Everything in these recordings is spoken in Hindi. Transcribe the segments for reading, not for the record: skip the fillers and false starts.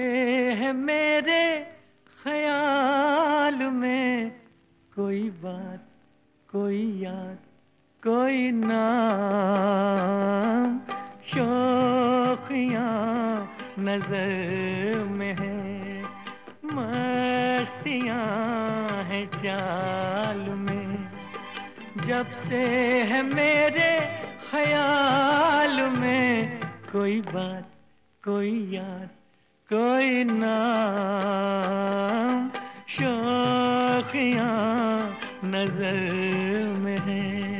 है मेरे ख्याल में कोई बात, कोई याद, कोई नाम, शौकियाँ नजर में है, मस्तियाँ हैं चाल में। जब से है मेरे ख्याल में कोई बात, कोई याद, कोई नाम, शौकियाँ नजर में है।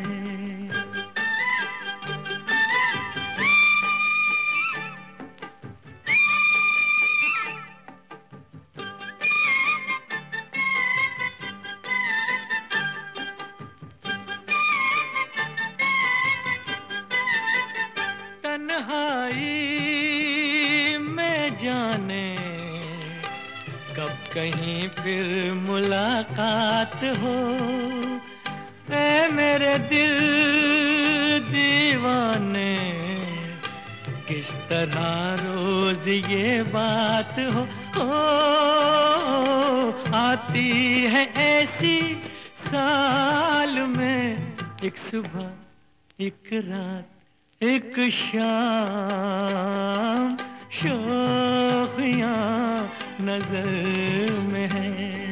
तन्हाई में जाने कब कहीं फिर मुलाकात हो, ऐ मेरे दिल दीवाने, किस तरह रोज ये बात हो। आती है ऐसी साल में एक सुबह, एक रात, एक शाम, शौकियाँ नजर में है,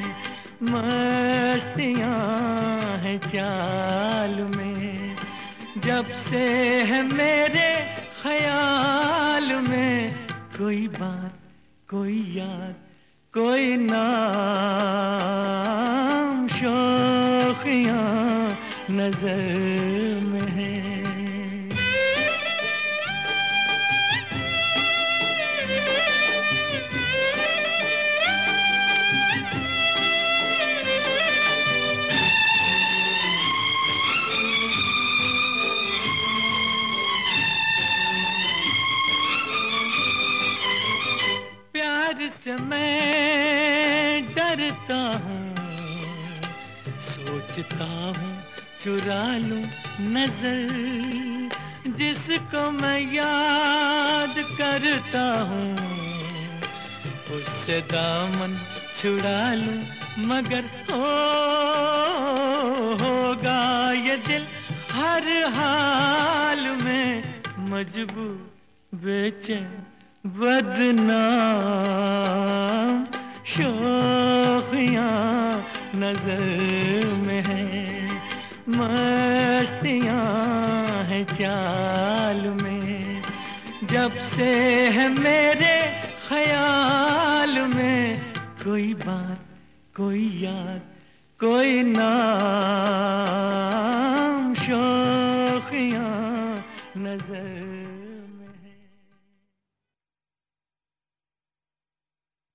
मस्तियाँ हैं चाल में। जब से है मेरे ख्याल में कोई बात, कोई याद, कोई नाम, शौकियाँ नजर में है। से मैं डरता हूँ, सोचता हूँ चुरा लूं नजर, जिसको मैं याद करता हूँ उससे दामन छुड़ा लूं, मगर होगा ये दिल हर हाल में मजबूर, बेचैन, बदनाम, शौकियाँ नजर में है, मस्तियाँ हैं चाल में। जब से है मेरे ख्याल में कोई बात, कोई याद, कोई नाम, शौकियाँ नजर